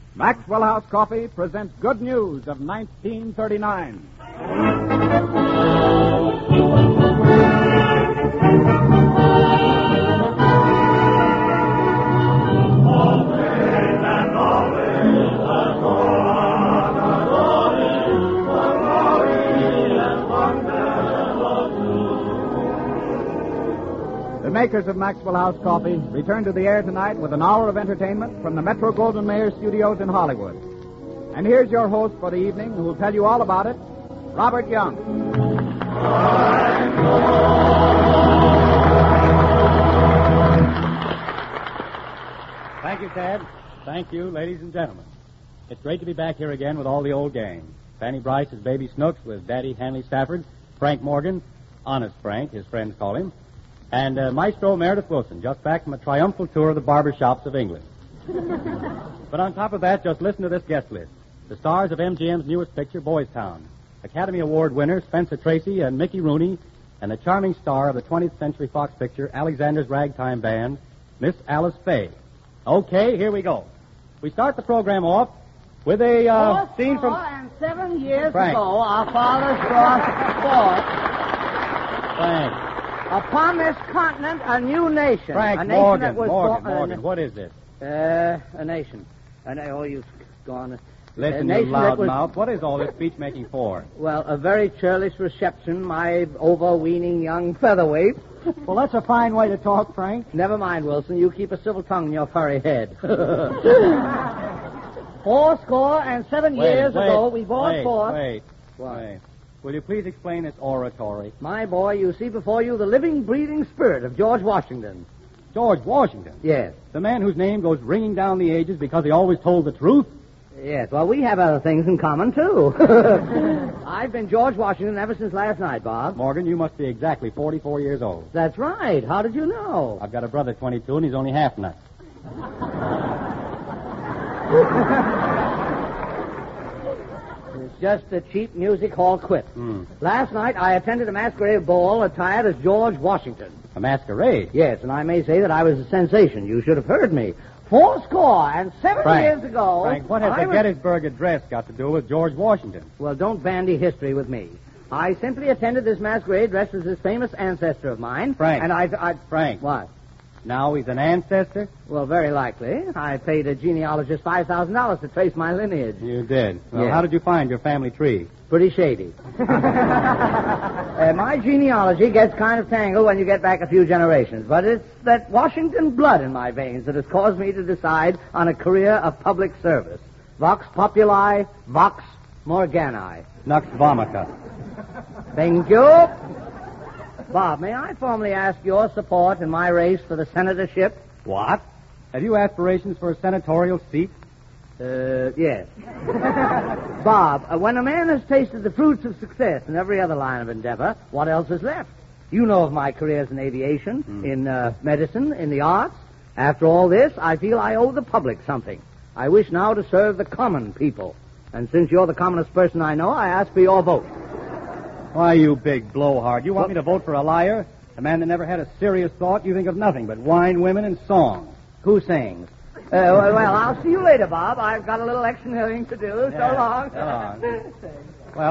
Maxwell House Coffee presents Good News of 1939. The makers of Maxwell House Coffee return to the air tonight with an hour of entertainment from the Metro-Goldwyn-Mayer studios in Hollywood. And here's your host for the evening, who will tell you all about it, Robert Young. Thank you, Ted. Thank you, ladies and gentlemen. It's great to be back here again with all the old gang. Fanny Bryce as Baby Snooks with Daddy Hanley Stafford, Frank Morgan, Honest Frank, his friends call him, and Maestro Meredith Wilson, just back from a triumphal tour of the barbershops of England. But on top of that, just listen to this guest list. The stars of MGM's newest picture, Boys Town, Academy Award winner Spencer Tracy and Mickey Rooney, and the charming star of the 20th Century Fox picture, Alexander's Ragtime Band, Miss Alice Faye. Okay, here we go. We start the program off with a scene from... 7 years Frank. ago, our fathers brought forth Frank. upon this continent a new nation. Frank, a nation Morgan, that was Morgan, what is this? A nation. You've gone. Listen, you loudmouth. What is all this speech-making for? Well, a very churlish reception, my overweening young featherweight. Well, that's a fine way to talk, Frank. Never mind, Wilson. You keep a civil tongue in your furry head. 7 years ago, we brought forth... Wait. Will you please explain this oratory? My boy, you see before you the living, breathing spirit of George Washington. George Washington? Yes. The man whose name goes ringing down the ages because he always told the truth? Yes, well, we have other things in common, too. I've been George Washington ever since last night, Bob. Morgan, you must be exactly 44 years old. That's right. How did you know? I've got a brother 22, and he's only half nuts. It's just a cheap music hall quip. Last night, I attended a masquerade ball attired as George Washington. A masquerade? Yes, and I may say that I was a sensation. You should have heard me. 7 years ago... Frank, what has the Gettysburg Address got to do with George Washington? Well, don't bandy history with me. I simply attended this masquerade dressed as this famous ancestor of mine. Frank. And I... Frank. What? Now he's an ancestor? Well, very likely. I paid a genealogist $5,000 to trace my lineage. You did. Well, Yes. How did you find your family tree? Pretty shady. My genealogy gets kind of tangled when you get back a few generations, but it's that Washington blood in my veins that has caused me to decide on a career of public service. Vox populi, vox morgani. Nux vomica. Thank you. Bob, may I formally ask your support in my race for the senatorship? What? Have you aspirations for a senatorial seat? Yes. Bob, when a man has tasted the fruits of success in every other line of endeavor, what else is left? You know of my careers in aviation, in medicine, in the arts. After all this, I feel I owe the public something. I wish now to serve the common people. And since you're the commonest person I know, I ask for your vote. Why, you big blowhard. You want me to vote for a liar? A man that never had a serious thought? You think of nothing but wine, women, and songs. Who sings? Well, I'll see you later, Bob. I've got a little electioneering to do. Yeah, So long. so long. Well,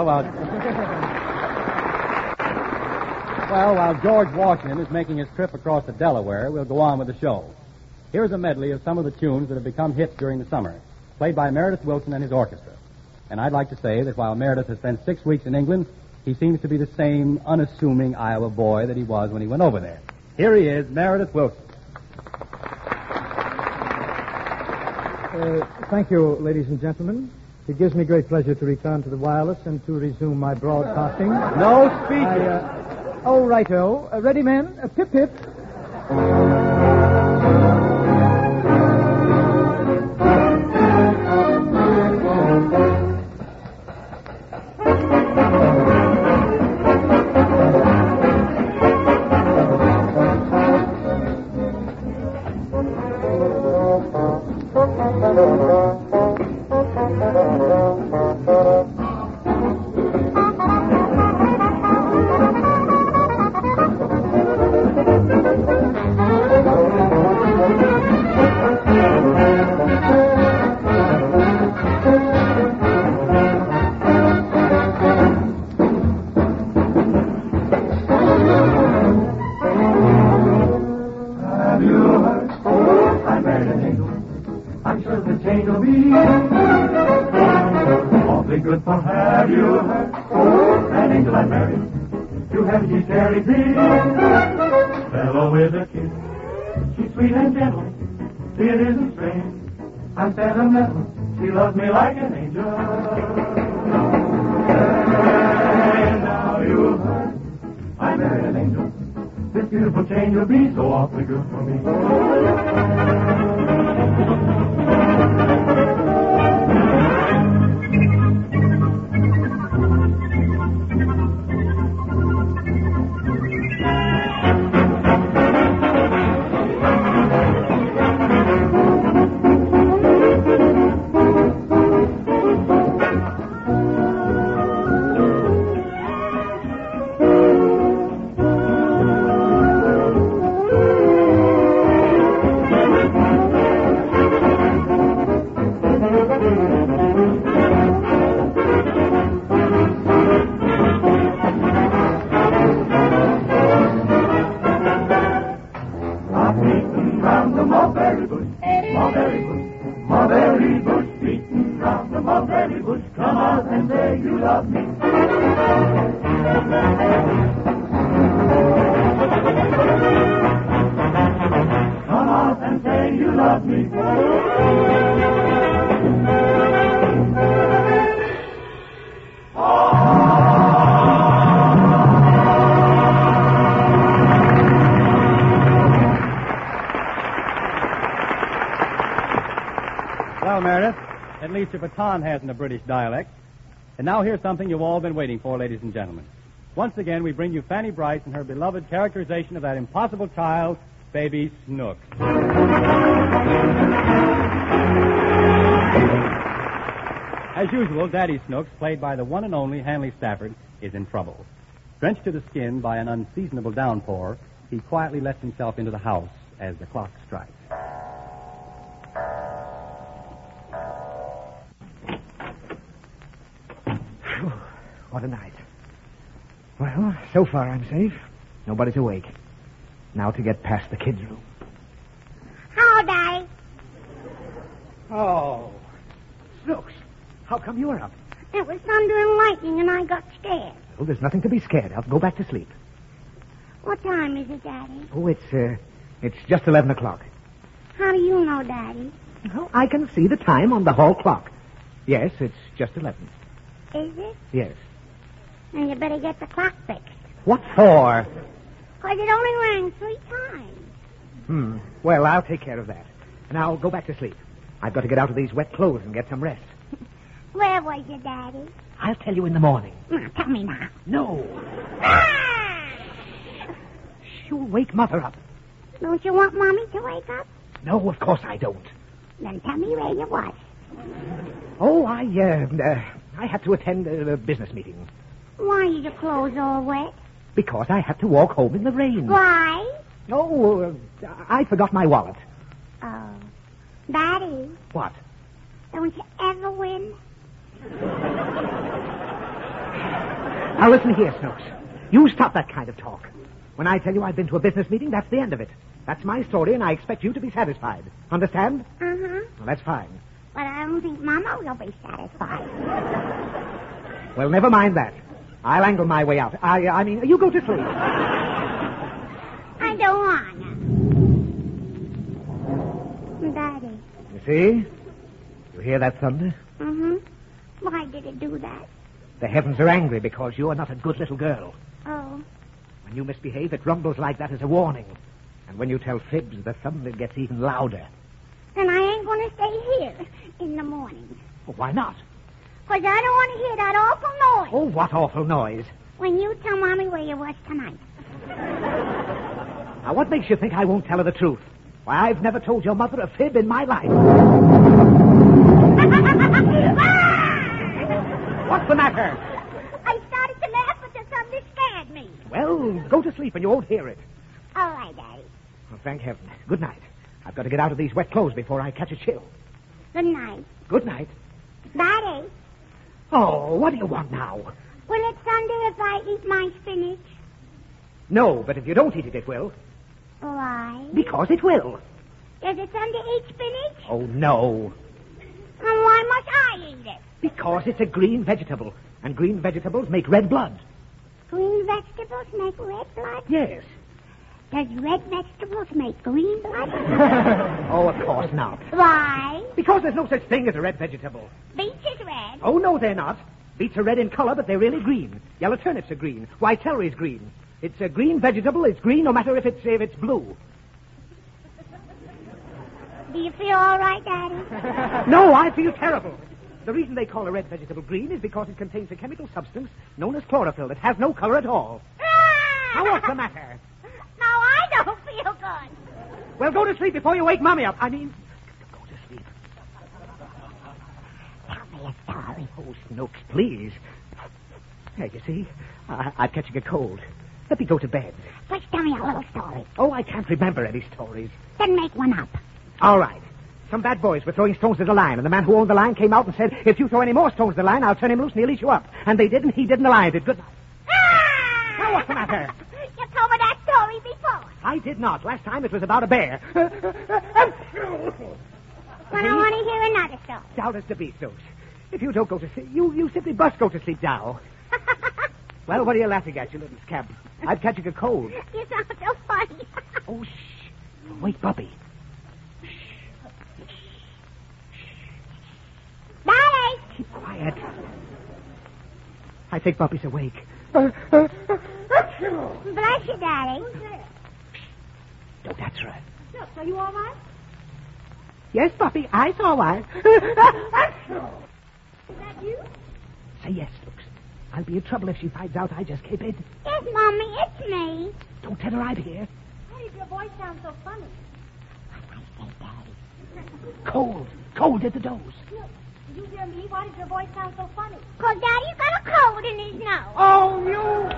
while George Washington is making his trip across the Delaware, we'll go on with the show. Here's a medley of some of the tunes that have become hits during the summer, played by Meredith Wilson and his orchestra. And I'd like to say that while Meredith has spent 6 weeks in England, he seems to be the same unassuming Iowa boy that he was when he went over there. Here he is, Meredith Wilson. Thank you, ladies and gentlemen. It gives me great pleasure to return to the wireless and to resume my broadcasting. No speeches. Oh, righto. Ready, men? Pip, pip. will the change will be? Awfully good for have you heard? An angel I married, to heaven she carried me. Fellow with a kiss, she's sweet and gentle, it isn't strange. I'm sentimental, she loves me like an angel. And now you've heard, I married an angel. This beautiful change will be so awfully good for me. Well, Meredith, at least your baton hasn't a British dialect. And now here's something you've all been waiting for, ladies and gentlemen. Once again, we bring you Fanny Bryce and her beloved characterization of that impossible child, Baby Snooks. As usual, Daddy Snooks, played by the one and only Hanley Stafford, is in trouble. Drenched to the skin by an unseasonable downpour, he quietly lets himself into the house as the clock strikes. What a night. Well, so far I'm safe. Nobody's awake. Now to get past the kids' room. Hello, Daddy. Oh, Snooks, how come you're up? It was thunder and lightning, and I got scared. Well, there's nothing to be scared of. Go back to sleep. What time is it, Daddy? Oh, it's just 11 o'clock. How do you know, Daddy? Oh, I can see the time on the hall clock. Yes, it's just 11. Is it? Yes. Then you better get the clock fixed. What for? 'Cause it only rang 3 times. Well, I'll take care of that. And I'll go back to sleep. I've got to get out of these wet clothes and get some rest. Where was you, Daddy? I'll tell you in the morning. Now, tell me now. No. Ah! You'll wake Mother up. Don't you want Mommy to wake up? No, of course I don't. Then tell me where you was. Oh, I had to attend a business meeting. Why is your clothes all wet? Because I had to walk home in the rain. Why? Oh, I forgot my wallet. Oh. Daddy, What? don't you ever win? Now listen here, Snooks. You stop that kind of talk. When I tell you I've been to a business meeting, that's the end of it. That's my story, and I expect you to be satisfied. Understand? Uh-huh. Well, that's fine. But I don't think Mama will be satisfied. Well, never mind that. I'll angle my way out. I mean, you go to sleep. I don't wanna. Daddy. You see? You hear that thunder? Mm-hmm. Why did it do that? The heavens are angry because you are not a good little girl. Oh. When you misbehave, it rumbles like that as a warning. And when you tell fibs, the thunder gets even louder. Then I ain't gonna stay here in the morning. Well, why not? 'Cause I don't want to hear that awful noise. Oh, what awful noise. When you tell Mommy where you was tonight. Now, what makes you think I won't tell her the truth? Why, I've never told your mother a fib in my life. What's the matter? I started to laugh, but the thunder scared me. Well, go to sleep and you won't hear it. All right, Daddy. Well, thank heaven. Good night. I've got to get out of these wet clothes before I catch a chill. Good night. Good night. Daddy, Oh, what do you want now? will it thunder if I eat my spinach? No, but if you don't eat it, it will. Why? Because it will. Does the thunder eat spinach? Oh, no. Because it's a green vegetable, and green vegetables make red blood. Green vegetables make red blood? Yes. Does red vegetables make green blood? Oh, of course not. Why? Because there's no such thing as a red vegetable. Beets is red. Oh, no, they're not. Beets are red in color, but they're really green. Yellow turnips are green. White celery's green. It's a green vegetable. It's green no matter if it's blue. Do you feel all right, Daddy? No, I feel terrible. The reason they call a red vegetable green is because it contains a chemical substance known as chlorophyll that has no color at all. Now, what's the matter? No, I don't feel good. Well, go to sleep before you wake Mommy up. I mean, go to sleep. Tell me a story. Oh, Snooks, please. There, you see, I'm catching a cold. Let me go to bed. First, tell me a little story. Oh, I can't remember any stories. Then make one up. All right. Some bad boys were throwing stones at the line, and the man who owned the line came out and said, if you throw any more stones at the line, I'll turn him loose and he'll eat you up. And they didn't. He didn't. The lion did. Good night. Now, what's the matter? You told me that story before. I did not. Last time it was about a bear. Well, I want to hear another story. Down as to be, Stokes. If you don't go to sleep, you simply must go to sleep now. Well, what are you laughing at, you little scamp? I'm catching a cold. You sound so funny. Oh, shh. Wait, Bubby. Daddy! Keep quiet. I think Bubby's awake. Bless you, Daddy. Oh, that's right. Look, are you all right? Yes, Bubby, I saw one. Is that you? Say yes, Stokes. I'll be in trouble if she finds out I just came in. Yes, Mommy, it's me. Don't tell her I'm here. Why did your voice sound so funny? What I say, Daddy? Cold. Cold at the nose. Look, did you hear me? Why did your voice sound so funny? Because Daddy's got a cold in his nose. Oh, you...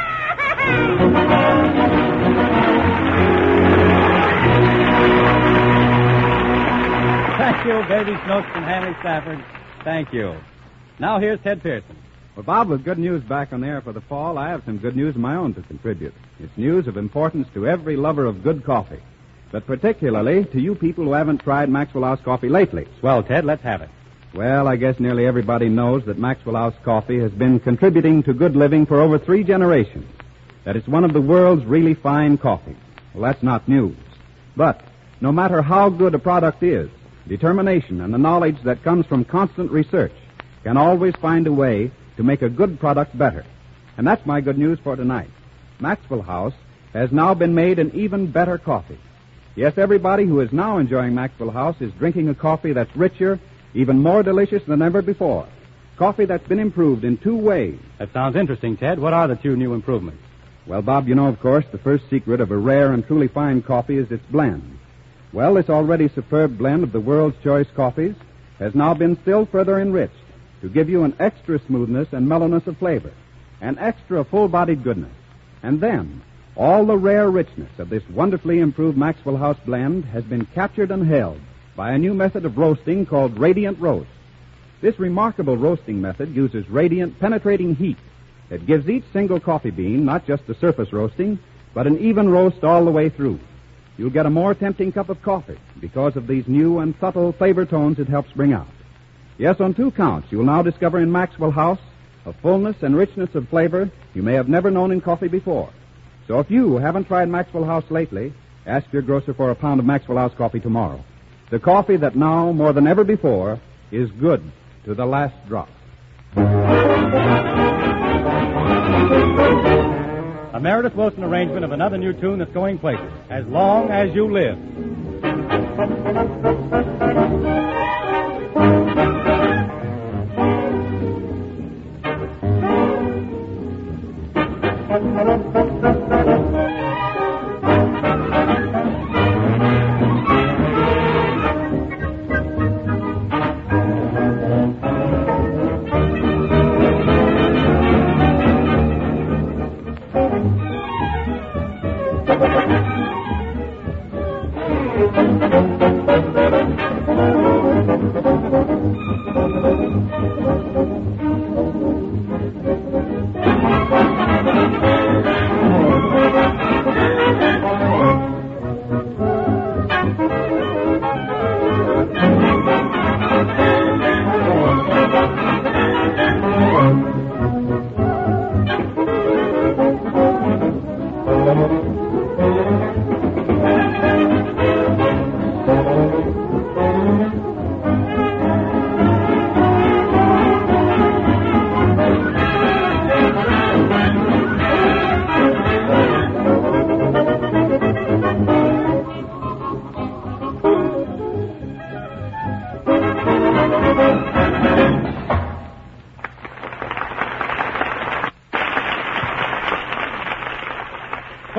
Thank you, Baby Snooks and Hanley Stafford. Thank you. Now here's Ted Pearson. Well, Bob, with good news back on the air for the fall, I have some good news of my own to contribute. It's news of importance to every lover of good coffee, but particularly to you people who haven't tried Maxwell House coffee lately. Swell, Ted. Let's have it. Well, I guess nearly everybody knows that Maxwell House coffee has been contributing to good living for over 3 generations, that it's one of the world's really fine coffees. Well, that's not news. But no matter how good a product is, determination and the knowledge that comes from constant research can always find a way to make a good product better. And that's my good news for tonight. Maxwell House has now been made an even better coffee. Yes, everybody who is now enjoying Maxwell House is drinking a coffee that's richer, even more delicious than ever before. Coffee that's been improved in 2 ways. That sounds interesting, Ted. What are the 2 new improvements? Well, Bob, you know, of course, the first secret of a rare and truly fine coffee is its blend. Well, this already superb blend of the world's choice coffees has now been still further enriched to give you an extra smoothness and mellowness of flavor, an extra full-bodied goodness. And then, all the rare richness of this wonderfully improved Maxwell House blend has been captured and held by a new method of roasting called radiant roast. This remarkable roasting method uses radiant, penetrating heat that gives each single coffee bean not just a surface roasting, but an even roast all the way through. You'll get a more tempting cup of coffee because of these new and subtle flavor tones it helps bring out. Yes, on 2 counts, you'll now discover in Maxwell House a fullness and richness of flavor you may have never known in coffee before. So if you haven't tried Maxwell House lately, ask your grocer for a pound of Maxwell House coffee tomorrow. The coffee that now, more than ever before, is good to the last drop. A Meredith Wilson arrangement of another new tune that's going places. As Long as You Live. Thank you.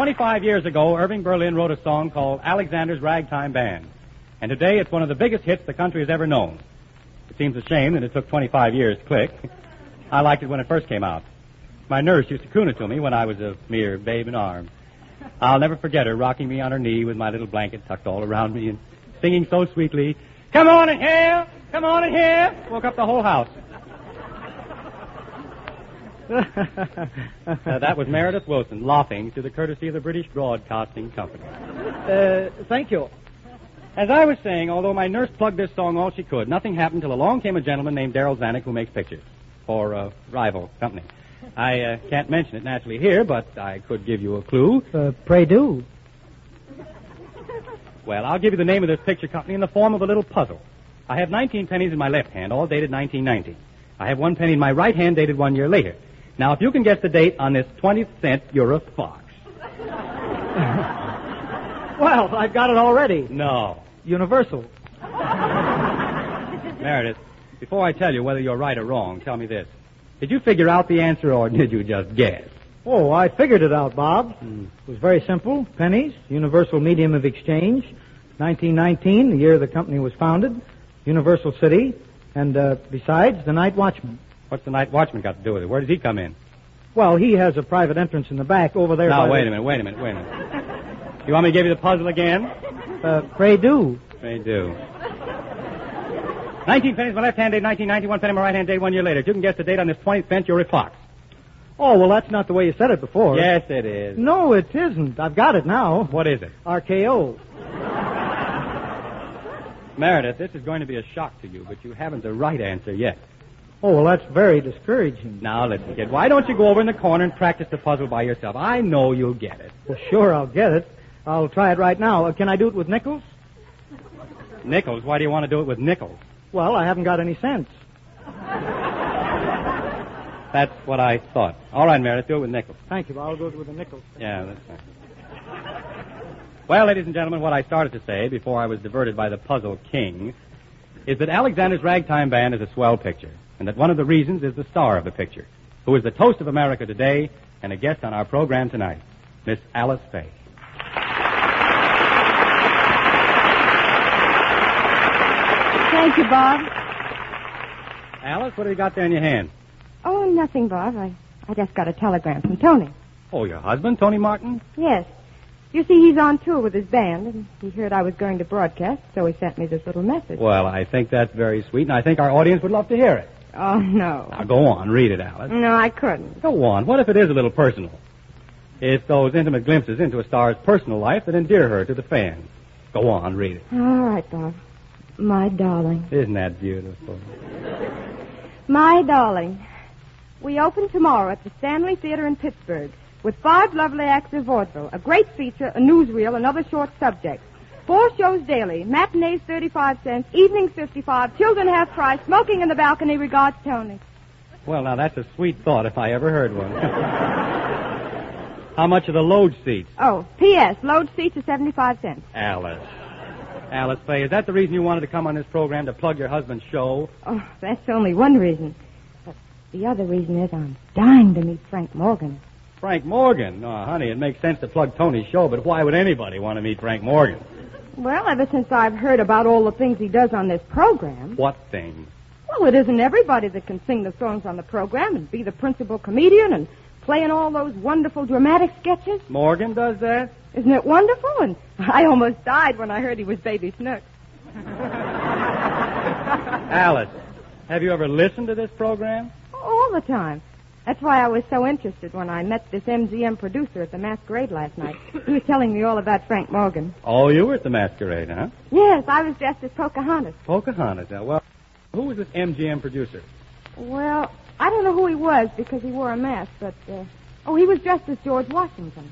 25 years ago, Irving Berlin wrote a song called Alexander's Ragtime Band. And today it's one of the biggest hits the country has ever known. It seems a shame that it took 25 years to click. I liked it when it first came out. My nurse used to croon it to me when I was a mere babe in arms. I'll never forget her rocking me on her knee with my little blanket tucked all around me and singing so sweetly, "Come on in here, come on in here." Woke up the whole house. That was Meredith Wilson laughing through the courtesy of the British Broadcasting Company. Thank you. As I was saying, although my nurse plugged this song all she could, nothing happened till along came a gentleman named Darryl Zanuck who makes pictures for a rival company. I can't mention it naturally here, but I could give you a clue. Pray do. Well, I'll give you the name of this picture company in the form of a little puzzle. I have 19 pennies in my left hand, all dated 1990. I have 1 penny in my right hand, dated 1 year later. Now, if you can guess the date on this 20th cent, you're a fox. Well, I've got it already. No. Universal. Meredith, before I tell you whether you're right or wrong, tell me this. Did you figure out the answer, or did you just guess? Oh, I figured it out, Bob. It was very simple. Pennies, universal medium of exchange. 1919, the year the company was founded. Universal City. And besides, the night watchman. What's the night watchman got to do with it? Where does he come in? Well, he has a private entrance in the back over there. Now, wait a minute. You want me to give you the puzzle again? Pray do. Pray do. 19 pennies in my left hand, date 1990, 1 penny in my right hand, date 1 year later. If you can guess the date on this 20th cent, you're a fox. Oh, well, that's not the way you said it before. Yes, it is. No, it isn't. I've got it now. What is it? RKO. Meredith, this is going to be a shock to you, but you haven't the right answer yet. Oh, well, that's very discouraging. Now, listen, kid. Why don't you go over in the corner and practice the puzzle by yourself? I know you'll get it. Well, sure, I'll get it. I'll try it right now. Can I do it with nickels? Nickels? Why do you want to do it with nickels? Well, I haven't got any sense. That's what I thought. All right, Meredith, do it with nickels. Thank you. I'll go with the nickels. Yeah, that's right. Well, ladies and gentlemen, what I started to say before I was diverted by the puzzle king is that Alexander's Ragtime Band is a swell picture, and that one of the reasons is the star of the picture, who is the toast of America today and a guest on our program tonight, Miss Alice Faye. Thank you, Bob. Alice, what have you got there in your hand? Oh, nothing, Bob. I just got a telegram from Tony. Oh, your husband, Tony Martin? Yes. You see, he's on tour with his band, and he heard I was going to broadcast, so he sent me this little message. Well, I think that's very sweet, and I think our audience would love to hear it. Oh, no. Now, go on. Read it, Alice. No, I couldn't. Go on. What if it is a little personal? It's those intimate glimpses into a star's personal life that endear her to the fans. Go on. Read it. All right, Bob. My darling. Isn't that beautiful? My darling. We open tomorrow at the Stanley Theater in Pittsburgh with 5 lovely acts of vaudeville, a great feature, a newsreel, and other short subjects. 4 shows daily, matinees 35 cents, evenings 55, children half price, smoking in the balcony. Regards, Tony. Well, now, that's a sweet thought if I ever heard one. How much are the load seats? Oh, P.S. Load seats are 75 cents. Alice Faye, is that the reason you wanted to come on this program, to plug your husband's show? Oh, that's only one reason. But the other reason is I'm dying to meet Frank Morgan. Frank Morgan? Oh, honey, it makes sense to plug Tony's show, but why would anybody want to meet Frank Morgan? Well, ever since I've heard about all the things he does on this program. What things? Well, it isn't everybody that can sing the songs on the program and be the principal comedian and play in all those wonderful dramatic sketches. Morgan does that? Isn't it wonderful? And I almost died when I heard he was Baby Snooks. Alice, have you ever listened to this program? All the time. That's why I was so interested when I met this MGM producer at the Masquerade last night. He was telling me all about Frank Morgan. Oh, you were at the Masquerade, huh? Yes, I was dressed as Pocahontas. Pocahontas. Now, well, who was this MGM producer? Well, I don't know who he was because he wore a mask, but, he was dressed as George Washington.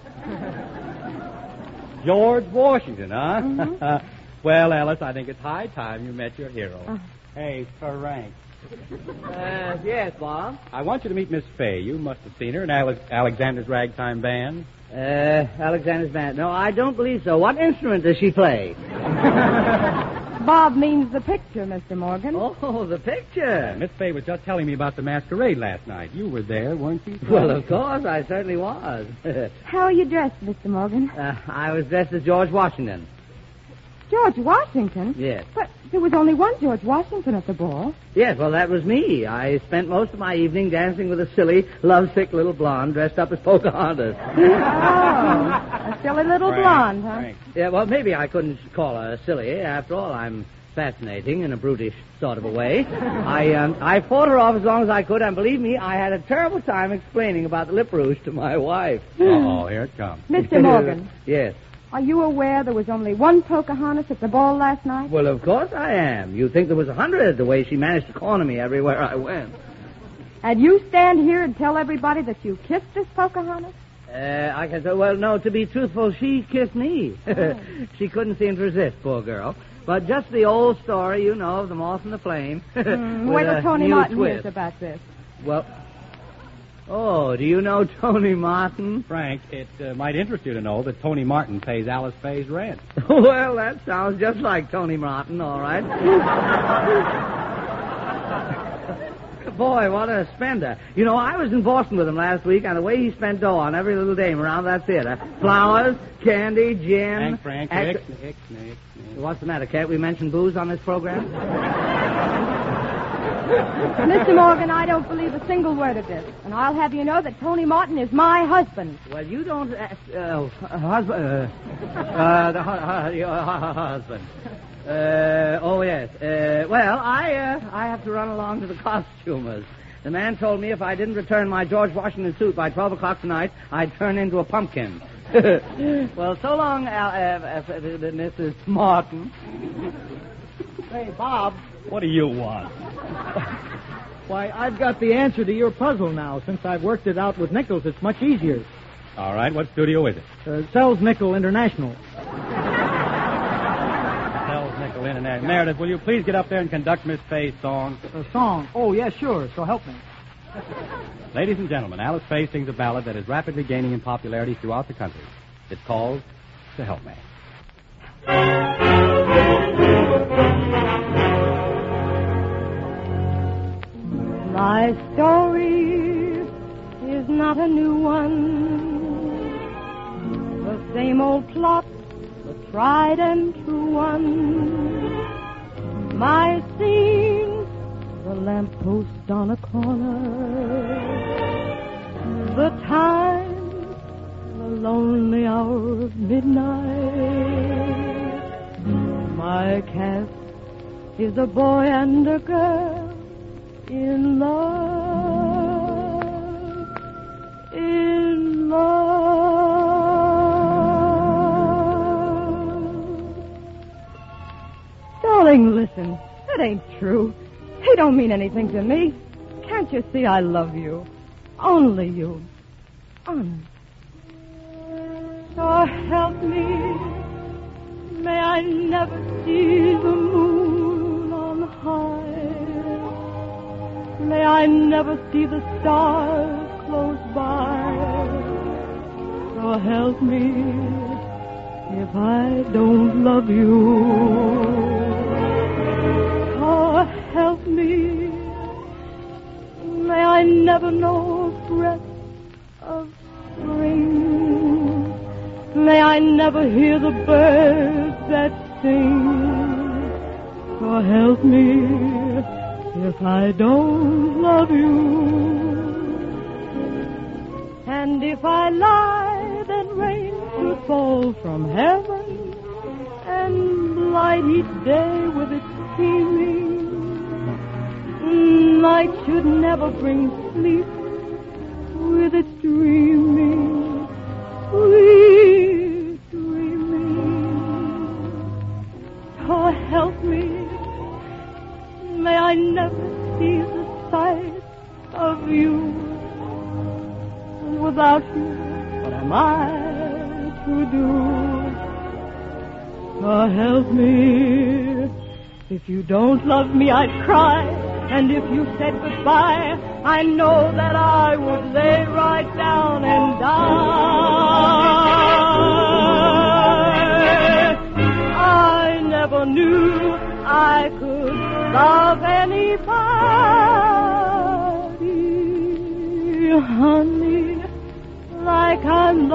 George Washington, huh? Mm-hmm. Well, Alice, I think it's high time you met your hero. Hey, Frank. Yes, Bob. I want you to meet Miss Faye. You must have seen her in Alexander's Ragtime Band. Alexander's Band. No, I don't believe so. What instrument does she play? Bob means the picture, Mr. Morgan. Oh, the picture. Miss Fay was just telling me about the masquerade last night. You were there, weren't you? Well, of course, I certainly was. How are you dressed, Mr. Morgan? I was dressed as George Washington. George Washington? Yes. But there was only one George Washington at the ball. Yes, well, that was me. I spent most of my evening dancing with a silly, lovesick little blonde dressed up as Pocahontas. Oh, a silly little blonde, huh? Frank. Yeah, well, maybe I couldn't call her silly. After all, I'm fascinating in a brutish sort of a way. I fought her off as long as I could, and believe me, I had a terrible time explaining about the lip rouge to my wife. Uh-oh, here it comes. Mr. Morgan, Yes. are you aware there was only one Pocahontas at the ball last night? Well, of course I am. You'd think there was 100 the way she managed to corner me everywhere I went. And you stand here and tell everybody that you kissed this Pocahontas? I can say, well, no, to be truthful, she kissed me. She couldn't seem to resist, poor girl. But just the old story, you know, of the moth and the flame. Wait till Tony Martin twist. hears about this. Well, oh, do you know Tony Martin? Frank, it might interest you to know that Tony Martin pays Alice Faye's rent. Well, that sounds just like Tony Martin, all right. Boy, what a spender. You know, I was in Boston with him last week, and the way he spent dough on every little dame around that theater. Flowers, candy, gin... Frank, Nick. What's the matter? Can't we mention booze on this program? Mr. Morgan, I don't believe a single word of this. And I'll have you know that Tony Martin is my husband. Well, you don't... husband... your husband. Oh, yes. Well, I have to run along to the costumers. The man told me if I didn't return my George Washington suit by 12 o'clock tonight, I'd turn into a pumpkin. Well, so long, Mrs. Martin. Hey, Bob. What do you want? Why, I've got the answer to your puzzle now. Since I've worked it out with Nichols, it's much easier. All right, what studio is it? Sells Nickel International. Sells Nickel International. Meredith, will you please get up there and conduct Miss Faye's song? A song? Oh, yeah, sure. So help me. Ladies and gentlemen, Alice Faye sings a ballad that is rapidly gaining in popularity throughout the country. It's called To Help Me. My story is not a new one. The same old plot, the tried and true one. My scene, the lamppost on a corner. The time, the lonely hour of midnight. My cast is a boy and a girl in love, in love. Darling, listen. That ain't true. He don't mean anything to me. Can't you see I love you? Only you. Honest. So help me. May I never see the moon on high. May I never see the stars close by. So help me if I don't love you. So help me. May I never know a breath of spring. May I never hear the birds that sing. So help me if I don't love you. And if I lie, then rain should fall from heaven and light each day with its beaming. Night should never bring sleep with its dreaming, sweet dreaming. Oh, help me. May I never see the sight of you. Without you, what am I to do? Oh, help me. If you don't love me, I'd cry. And if you said goodbye, I know that I would lay right down and die. I never knew love anybody, honey, like I'm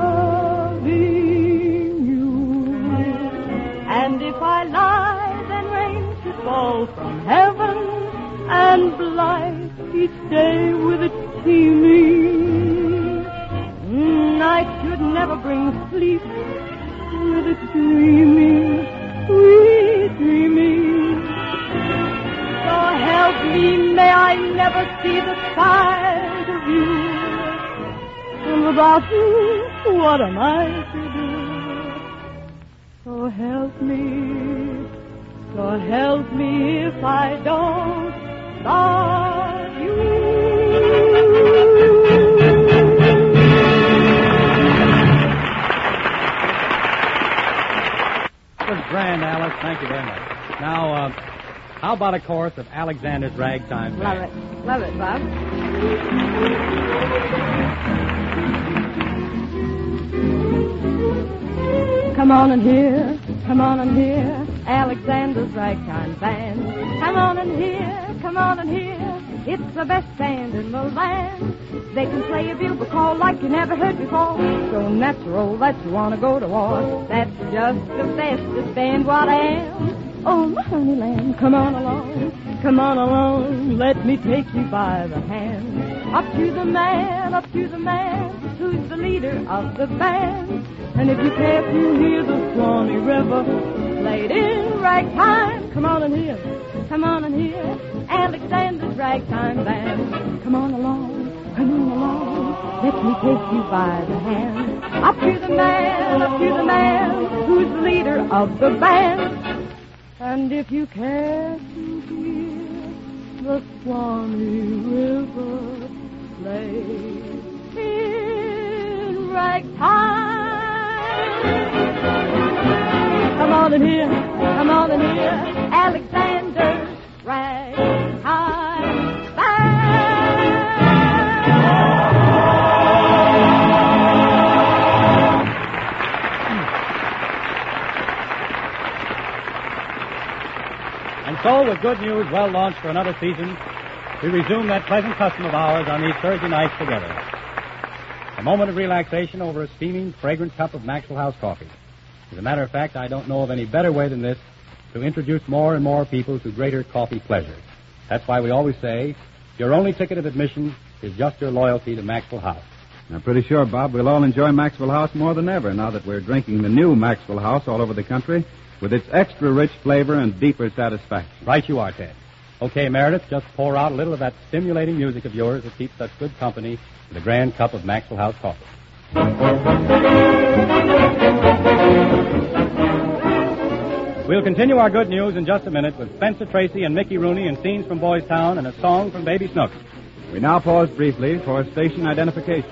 loving you. And if I lie, then rain should fall from heaven and blight each day with its teeming. Night should never bring sleep with its dreaming, sweet dreaming. So help me, may I never see the side of you. And without you, what am I to do? So help me if I don't love you. That was grand, Alice. Thank you very much. Now, how about a chorus of Alexander's Ragtime Band? Love it, Bob. Come on and hear Alexander's Ragtime Band. Come on and hear, it's the best band in the land. They can play a bugle call like you never heard before. So natural that you want to go to war. That's just the bestest band what I am. Oh, my honey lamb, come on along, let me take you by the hand. Up to the man, who's the leader of the band. And if you care to hear the Swanee River played in ragtime, come on and hear Alexander's Ragtime Band. Come on along, let me take you by the hand. Up to the man, who's the leader of the band. And if you care to hear the Swanee River play in ragtime, come on and hear Alexander's Ragtime Band. And so, with good news well launched for another season, we resume that pleasant custom of ours on these Thursday nights together. A moment of relaxation over a steaming, fragrant cup of Maxwell House coffee. As a matter of fact, I don't know of any better way than this to introduce more and more people to greater coffee pleasures. That's why we always say, your only ticket of admission is just your loyalty to Maxwell House. I'm pretty sure, Bob, we'll all enjoy Maxwell House more than ever now that we're drinking the new Maxwell House all over the country with its extra rich flavor and deeper satisfaction. Right you are, Ted. Okay, Meredith, just pour out a little of that stimulating music of yours that keeps such good company with a grand cup of Maxwell House coffee. We'll continue our good news in just a minute with Spencer Tracy and Mickey Rooney and scenes from Boys Town and a song from Baby Snooks. We now pause briefly for station identification.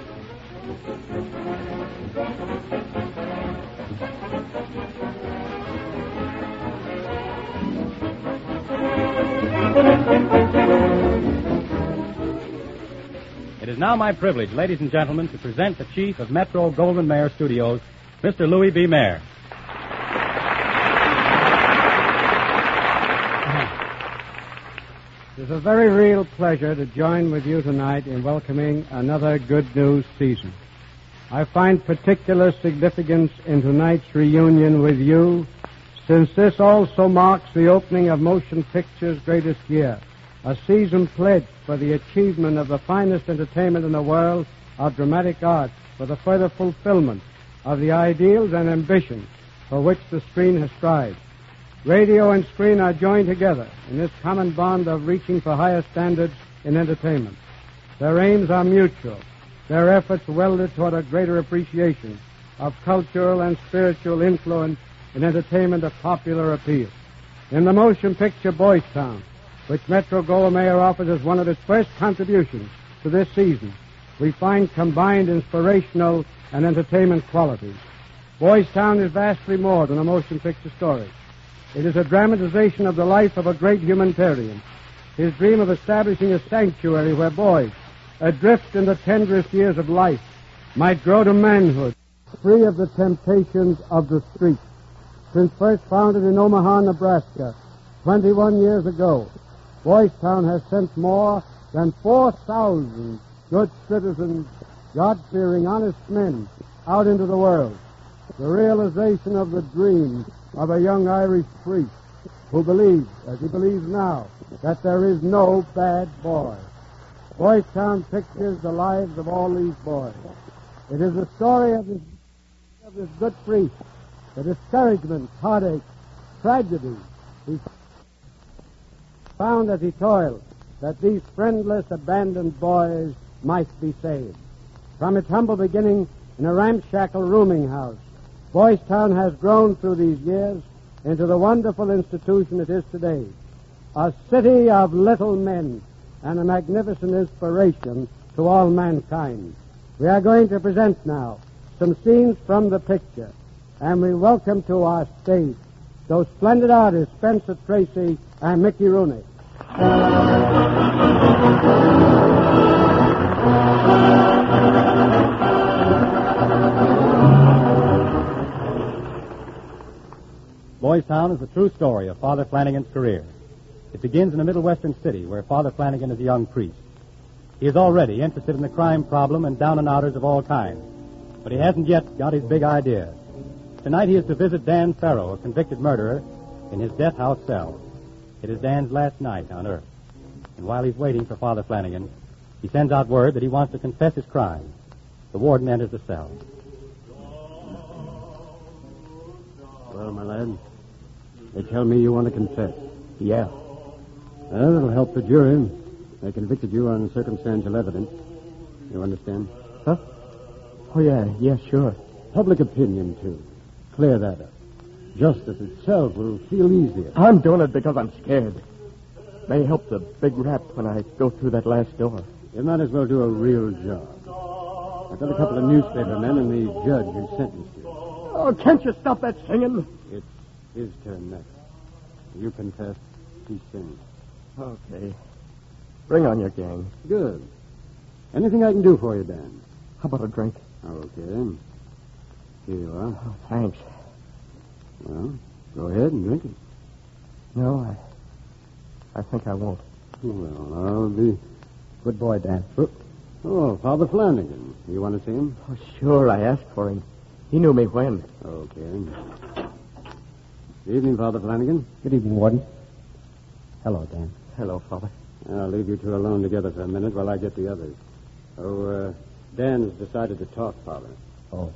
It is now my privilege, ladies and gentlemen, to present the chief of Metro Goldwyn Mayer Studios, Mr. Louis B. Mayer. It's a very real pleasure to join with you tonight in welcoming another Good News season. I find particular significance in tonight's reunion with you, since this also marks the opening of motion picture's greatest year, a season pledged for the achievement of the finest entertainment in the world of dramatic art, for the further fulfillment of the ideals and ambitions for which the screen has strived. Radio and screen are joined together in this common bond of reaching for higher standards in entertainment. Their aims are mutual, their efforts welded toward a greater appreciation of cultural and spiritual influence in entertainment of popular appeal. In the motion picture Boys Town, which Metro Goldwyn Mayer offers as one of its first contributions to this season, we find combined inspirational and entertainment qualities. Boys Town is vastly more than a motion picture story. It is a dramatization of the life of a great humanitarian, his dream of establishing a sanctuary where boys, adrift in the tenderest years of life, might grow to manhood, free of the temptations of the street. Since first founded in Omaha, Nebraska, 21 years ago, Boys Town has sent more than 4,000 good citizens, God-fearing, honest men out into the world. The realization of the dream of a young Irish priest who believed, as he believes now, that there is no bad boy. Boys Town pictures the lives of all these boys. It is the story of this good priest, the discouragement, heartache, tragedy he found as he toiled, that these friendless, abandoned boys might be saved. From its humble beginning in a ramshackle rooming house, Boys Town has grown through these years into the wonderful institution it is today, a city of little men and a magnificent inspiration to all mankind. We are going to present now some scenes from the picture, and we welcome to our stage those splendid artists, Spencer Tracy and Mickey Rooney. Boys Town is the true story of Father Flanagan's career. It begins in a Middle Western city where Father Flanagan is a young priest. He is already interested in the crime problem and down-and-outers of all kinds, but he hasn't yet got his big idea. Tonight he is to visit Dan Farrow, a convicted murderer, in his death house cell. It is Dan's last night on Earth. And while he's waiting for Father Flanagan, he sends out word that he wants to confess his crime. The warden enters the cell. Well, my lad, they tell me you want to confess. Yeah. Well, it'll help the jury. They convicted you on circumstantial evidence. You understand? Huh? Oh, yeah, sure. Public opinion, too. Clear that up. Justice itself will feel easier. I'm doing it because I'm scared. May help the big rap when I go through that last door. You might as well do a real job. I've got a couple of newspaper men and the judge who sentenced you. Oh, can't you stop that singing? It's his turn next. You confess, he sings. Okay. Bring on your gang. Good. Anything I can do for you, Dan? How about a drink? Okay. Here you are. Oh, thanks. Well, go ahead and drink it. No, I think I won't. Well, I'll be... Good boy, Dan. Oh, Father Flanagan. You want to see him? Oh, sure, I asked for him. He knew me when. Okay. Good evening, Father Flanagan. Good evening, Warden. Hello, Dan. Hello, Father. I'll leave you two alone together for a minute while I get the others. Oh, Dan has decided to talk, Father. Oh.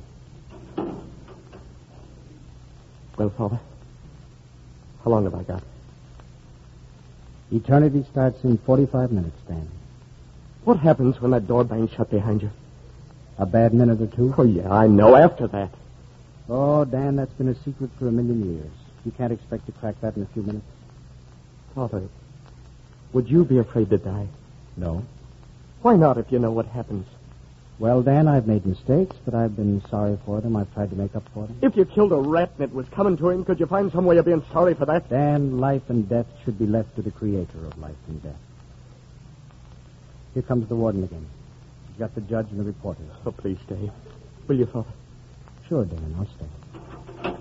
Well, Father, how long have I got? Eternity starts in 45 minutes, Dan. What happens when that door bangs shut behind you? A bad minute or two? Oh, yeah, I know. After that. Oh, Dan, that's been a secret for a million years. You can't expect to crack that in a few minutes. Father, would you be afraid to die? No. Why not if you know what happens? Well, Dan, I've made mistakes, but I've been sorry for them. I've tried to make up for them. If you killed a rat and it was coming to him, could you find some way of being sorry for that? Dan, life and death should be left to the creator of life and death. Here comes the warden again. He's got the judge and the reporters. Oh, please stay. Will you, Father? Sure, Dan, I'll stay.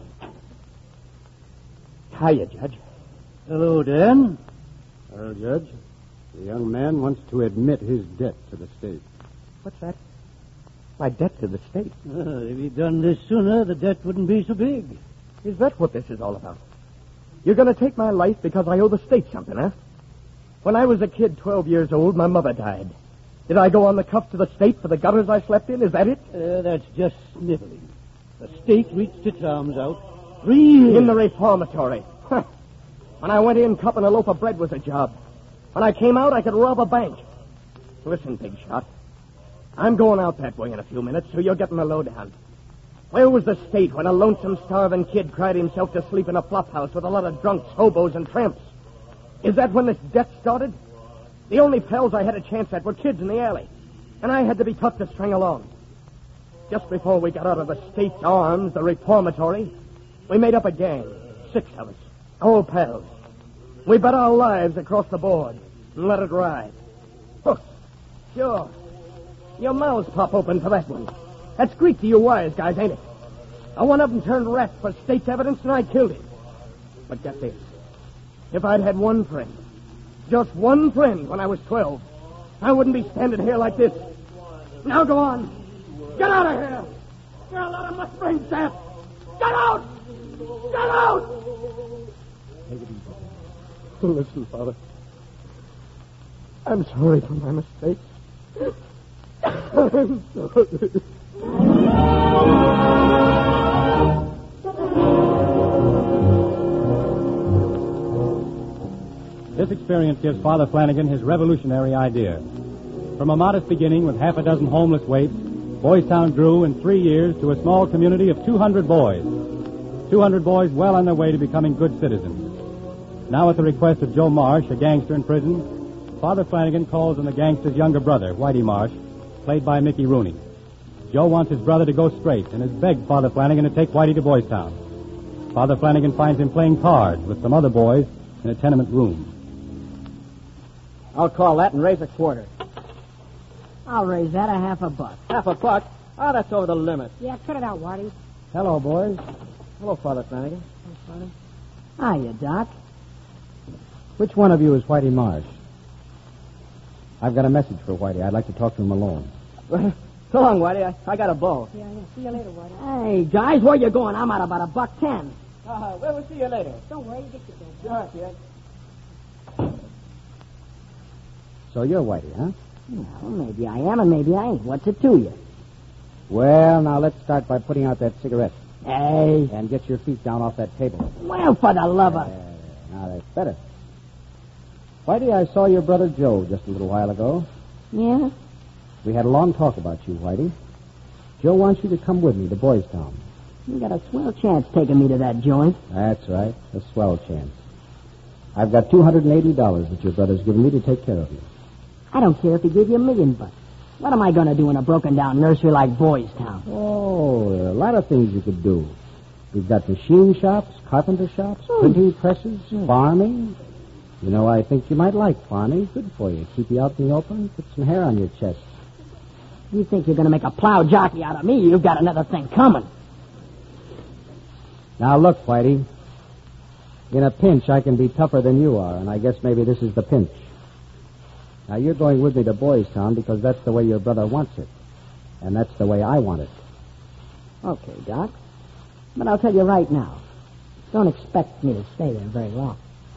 Hiya, Judge. Hello, Dan. Well, Judge, the young man wants to admit his debt to the state. What's that? My debt to the state. If he'd done this sooner, the debt wouldn't be so big. Is that what this is all about? You're going to take my life because I owe the state something, huh? When I was a kid, 12 years old, my mother died. Did I go on the cuff to the state for the gutters I slept in? Is that it? That's just sniveling. The state reached its arms out 3 years. In the reformatory. When I went in, cupping a loaf of bread was a job. When I came out, I could rob a bank. Listen, big shot. I'm going out that way in a few minutes, so you're getting the lowdown. Where was the state when a lonesome, starving kid cried himself to sleep in a flop house with a lot of drunks, hobos, and tramps? Is that when this debt started? The only pals I had a chance at were kids in the alley, and I had to be tough to string along. Just before we got out of the state's arms, the reformatory, we made up a gang, 6 of us, old pals. We bet our lives across the board and let it ride. Oh, sure. Your mouths pop open for that one. That's Greek to you wise guys, ain't it? One of them turned rat for state's evidence, and I killed him. But get this. If I'd had one friend, just one friend when I was 12, I wouldn't be standing here like this. Now go on. Get out of here. You're a lot of mushroom sap. Get out! Get out! Take it easy. Listen, Father. I'm sorry for my mistakes. I'm sorry. This experience gives Father Flanagan his revolutionary idea. From a modest beginning with half a dozen homeless waifs, Boys Town grew in 3 years to a small community of 200 boys. 200 boys well on their way to becoming good citizens. Now at the request of Joe Marsh, a gangster in prison, Father Flanagan calls on the gangster's younger brother, Whitey Marsh, played by Mickey Rooney. Joe wants his brother to go straight and has begged Father Flanagan to take Whitey to Boys Town. Father Flanagan finds him playing cards with some other boys in a tenement room. I'll call that and raise a quarter. I'll raise that $50. $50? Oh, that's over the limit. Yeah, cut it out, Whitey. Hello, boys. Hello, Father Flanagan. Hiya, Doc. Which one of you is Whitey Marsh? I've got a message for Whitey. I'd like to talk to him alone. So long, Whitey. I got a bow. Yeah. See you later, Whitey. Hey, guys, where you going? I'm out about $1.10. We'll see you later. Don't worry, you get your bill. Sure, kid. So you're Whitey, huh? Well, maybe I am and maybe I ain't. What's it to you? Well, now let's start by putting out that cigarette. Hey. And get your feet down off that table. Well, for the love of... Now, that's better. Whitey, I saw your brother Joe just a little while ago. Yeah? We had a long talk about you, Whitey. Joe wants you to come with me to Boys Town. You got a swell chance taking me to that joint. That's right. A swell chance. I've got $280 that your brother's given me to take care of you. I don't care if he gave you $1 million. What am I going to do in a broken-down nursery like Boys Town? Oh, there are a lot of things you could do. We've got machine shops, carpenter shops, printing presses, farming. You know, I think you might like farming. Good for you. Keep you out in the open, put some hair on your chest. You think you're going to make a plow jockey out of me? You've got another thing coming. Now, look, Whitey. In a pinch, I can be tougher than you are, and I guess maybe this is the pinch. Now, you're going with me to Boys Town because that's the way your brother wants it. And that's the way I want it. Okay, Doc. But I'll tell you right now. Don't expect me to stay there very long.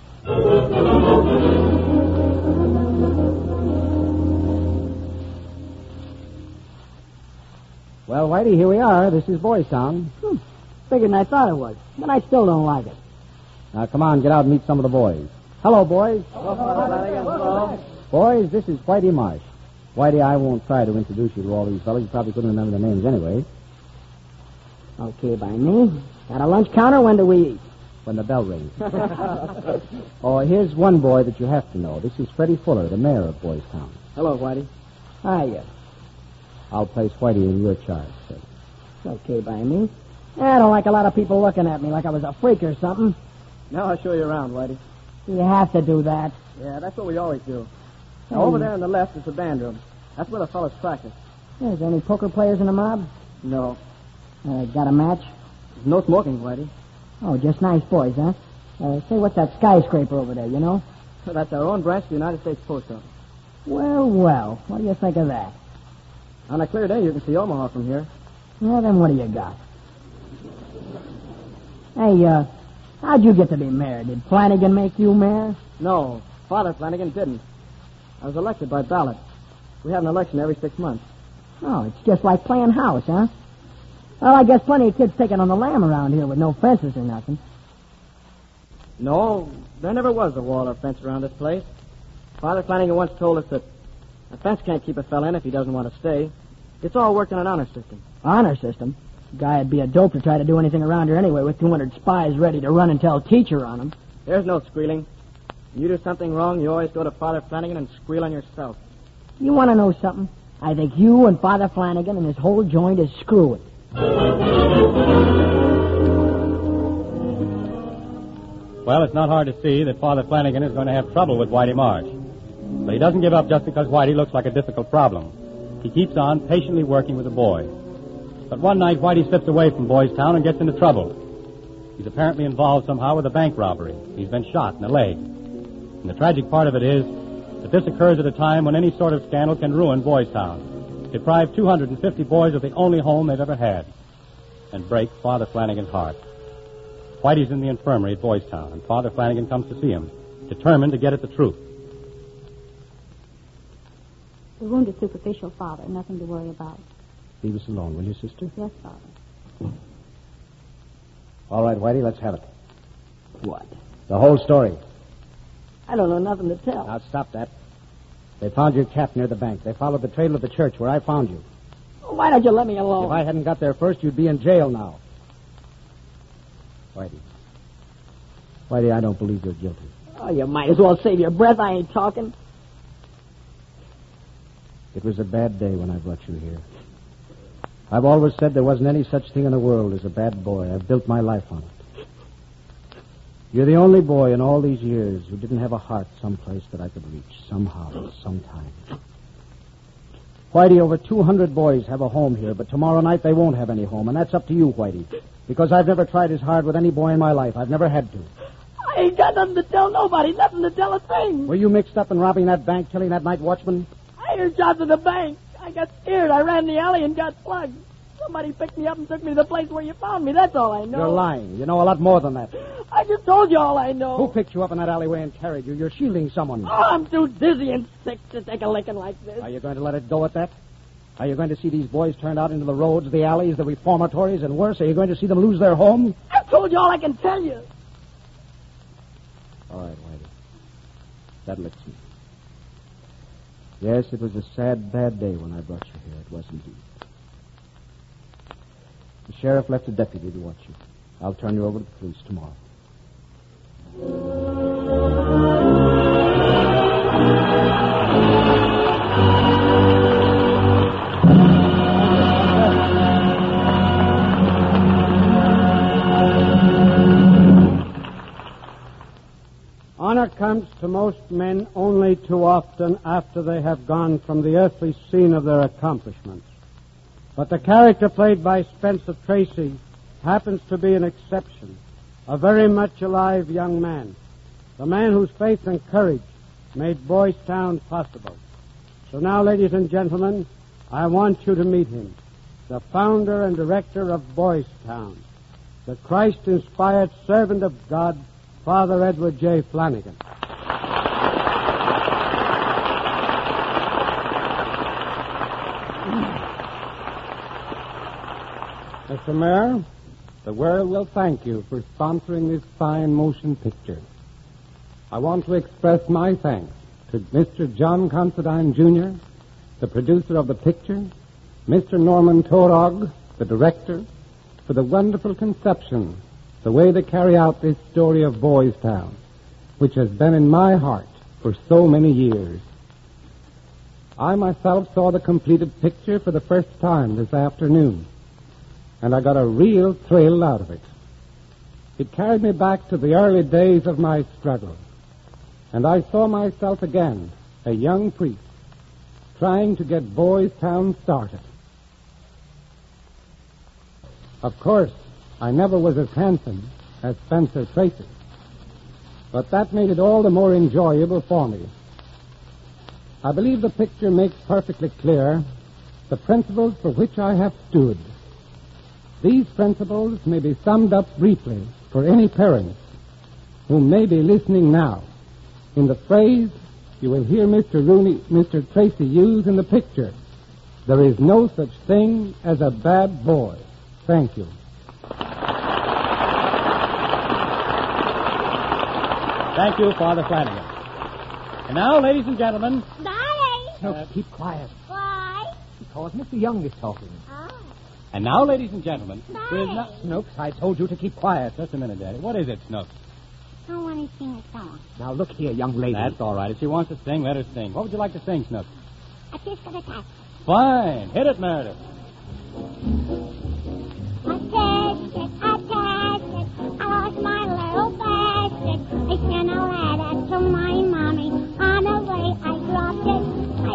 Well, Whitey, here we are. This is Boys Town. Bigger than I thought it was. But I still don't like it. Now, come on, get out and meet some of the boys. Hello, boys. Boys, this is Whitey Marsh. Whitey, I won't try to introduce you to all these fellas. You probably couldn't remember their names anyway. Okay, by me. Got a lunch counter? When do we eat? When the bell rings. Oh, here's one boy that you have to know. This is Freddie Fuller, the mayor of Boys Town. Hello, Whitey. Hiya. I'll place Whitey in your charge, sir. Okay, by me. I don't like a lot of people looking at me like I was a freak or something. Now I'll show you around, Whitey. You have to do that. Yeah, that's what we always do. Now, over there on the left is the band room. That's where the fellas practice. Is there any poker players in the mob? No. Got a match? There's no smoking, Whitey. Oh, just nice boys, huh? Say, what's that skyscraper over there, you know? That's our own branch of the United States Post Office. Well, what do you think of that? On a clear day, you can see Omaha from here. Well, then what do you got? Hey, how'd you get to be mayor? Did Flanagan make you mayor? No, Father Flanagan didn't. I was elected by ballot. We have an election every 6 months. Oh, it's just like playing house, huh? Well, I guess plenty of kids taking on the lamb around here with no fences or nothing. No, there never was a wall or fence around this place. Father Flanagan once told us that a fence can't keep a fella in if he doesn't want to stay. It's all worked on an honor system. Honor system? Guy'd be a dope to try to do anything around here anyway with 200 spies ready to run and tell teacher on him. There's no squealing. When you do something wrong, you always go to Father Flanagan and squeal on yourself. You want to know something? I think you and Father Flanagan and his whole joint is screwing. Well, it's not hard to see that Father Flanagan is going to have trouble with Whitey Marsh. But he doesn't give up just because Whitey looks like a difficult problem. He keeps on patiently working with the boy. But one night, Whitey slips away from Boys Town and gets into trouble. He's apparently involved somehow with a bank robbery. He's been shot in the leg. And the tragic part of it is that this occurs at a time when any sort of scandal can ruin Boys Town, deprive 250 boys of the only home they've ever had, and break Father Flanagan's heart. Whitey's in the infirmary at Boys Town, and Father Flanagan comes to see him, determined to get at the truth. The wound is superficial, Father. Nothing to worry about. Leave us alone, will you, sister? Yes, Father. All right, Whitey, let's have it. What? The whole story. I don't know nothing to tell. Now, stop that. They found your cap near the bank. They followed the trail of the church where I found you. Why don't you let me alone? If I hadn't got there first, you'd be in jail now. Whitey. Whitey, I don't believe you're guilty. Oh, you might as well save your breath. I ain't talking. It was a bad day when I brought you here. I've always said there wasn't any such thing in the world as a bad boy. I've built my life on it. You're the only boy in all these years who didn't have a heart someplace that I could reach, somehow, sometime. Whitey, over 200 boys have a home here, but tomorrow night they won't have any home, and that's up to you, Whitey, because I've never tried as hard with any boy in my life. I've never had to. I ain't got nothing to tell nobody, nothing to tell a thing. Were you mixed up in robbing that bank, killing that night watchman? I heard shots at the bank. I got scared. I ran the alley and got plugged. Somebody picked me up and took me to the place where you found me. That's all I know. You're lying. You know a lot more than that. I just told you all I know. Who picked you up in that alleyway and carried you? You're shielding someone. Oh, I'm too dizzy and sick to take a licking like this. Are you going to let it go at that? Are you going to see these boys turned out into the roads, the alleys, the reformatories, and worse? Are you going to see them lose their home? I told you all I can tell you. All right, Whitey. That licks me. Yes, it was a sad, bad day when I brought you here. It was indeed. The sheriff left a deputy to watch you. I'll turn you over to the police tomorrow. Honor comes to most men only too often after they have gone from the earthly scene of their accomplishments. But the character played by Spencer Tracy happens to be an exception, a very much alive young man, the man whose faith and courage made Boys Town possible. So now, ladies and gentlemen, I want you to meet him, the founder and director of Boys Town, the Christ-inspired servant of God, Father Edward J. Flanagan. Mr. Mayor, the world will thank you for sponsoring this fine motion picture. I want to express my thanks to Mr. John Considine, Jr., the producer of the picture, Mr. Norman Torog, the director, for the wonderful conception, the way they carry out this story of Boys Town, which has been in my heart for so many years. I myself saw the completed picture for the first time this afternoon, and I got a real thrill out of it. It carried me back to the early days of my struggle, and I saw myself again, a young priest, trying to get Boys Town started. Of course, I never was as handsome as Spencer Tracy, but that made it all the more enjoyable for me. I believe the picture makes perfectly clear the principles for which I have stood. These principles may be summed up briefly for any parents who may be listening now in the phrase you will hear Mr. Tracy use in the picture. There is no such thing as a bad boy. Thank you. Thank you, Father Flanagan. And now, ladies and gentlemen... Daddy! Snooks, keep quiet. Why? Because Mr. Young is talking. Oh. And now, ladies and gentlemen... Daddy! Snooks, I told you to keep quiet. Just a minute, Daddy. What is it, Snooks? I want to sing a song. Now, look here, young lady. That's all right. If she wants to sing, let her sing. What would you like to sing, Snooks? A kiss for the cat. Fine. Hit it, Meredith. I lost my little basket. I sent a letter to my mommy. On the way, I dropped it.